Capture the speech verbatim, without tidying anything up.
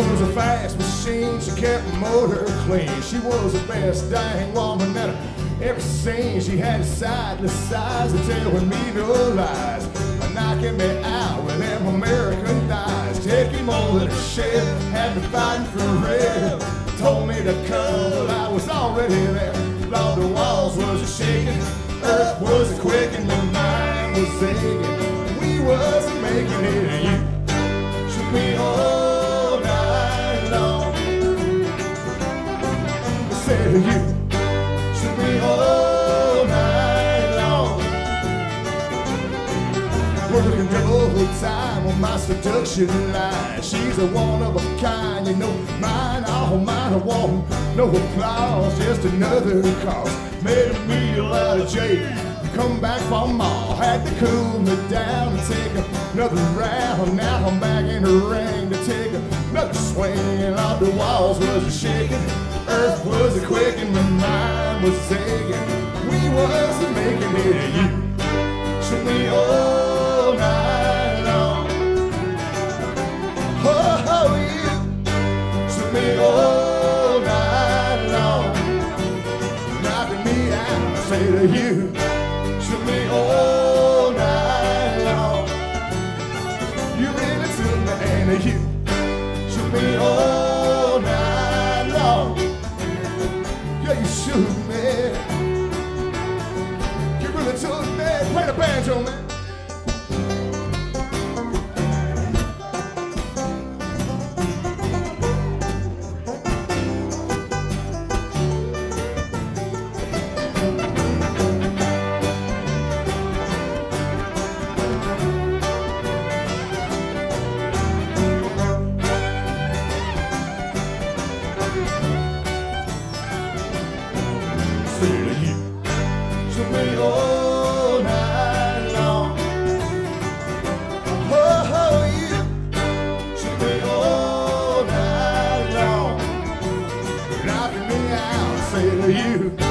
was a fast machine, she kept the motor clean. She was the best dang woman that I ever seen. She had sideless eyes and telling me no lies, knocking me out with them American thighs. Taking over the ship, had me fighting for real. Told me to come, but I was already there. Lord, the walls was a-shaking, earth was a-quaking, my mind was aching. We wasn't making it, and you shook me all night long. I said you shook me all night long. Working double time on my seduction line. She's a one of a kind, you know, mine, all mine. I want no applause, just another cause. Made a meal out of jail, come back from mall. Had to cool me down and take another round. Now I'm back in the ring to take another swing. And all the walls was a-shaking, earth was a-quaking, my mind was aching. We wasn't making it, and you shook me all night long. Oh, oh, you shook me all night long. Knocking me out, I say to you, shook me all night long. You really took me, and you shook me all night long. Yeah, you shook me. You really took me. Play the banjo, man. Shook me all night long. Oh, oh, you shook me all night long. Knocking me out, say to you.